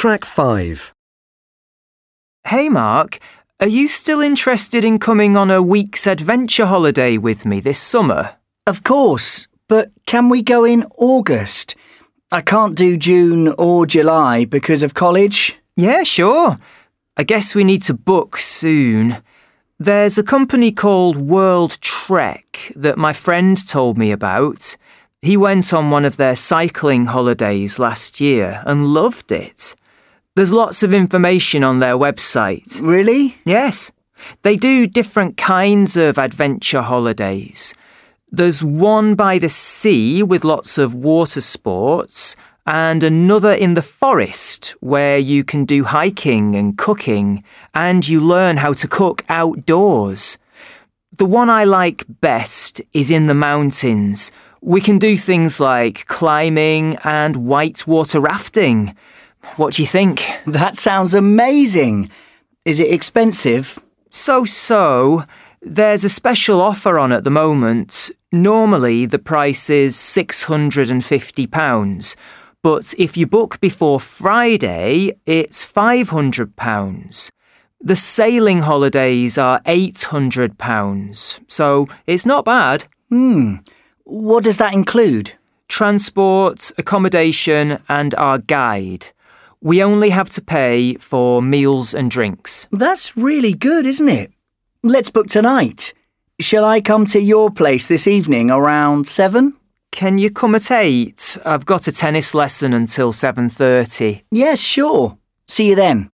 Track 5. Hey Mark, are you still interested in coming on a week's adventure holiday with me this summer? Of course, but can we go in August? I can't do June or July because of college. Yeah, sure. I guess we need to book soon. There's a company called World Trek that my friend told me about. He went on one of their cycling holidays last year and loved it. There's lots of information on their website. Really? Yes. They do different kinds of adventure holidays. There's one by the sea with lots of water sports and another in the forest where you can do hiking and cooking and you learn how to cook outdoors. The one I like best is in the mountains. We can do things like climbing and whitewater rafting. What do you think? That sounds amazing. Is it expensive? So. There's a special offer on at the moment. Normally the price is £650, but if you book before Friday, it's £500. The sailing holidays are £800, so it's not bad. What does that include? Transport, accommodation and our guide. We only have to pay for meals and drinks. That's really good, isn't it? Let's book tonight. Shall I come to your place this evening around 7? Can you come at 8? I've got a tennis lesson until 7:30. Yes, sure. See you then.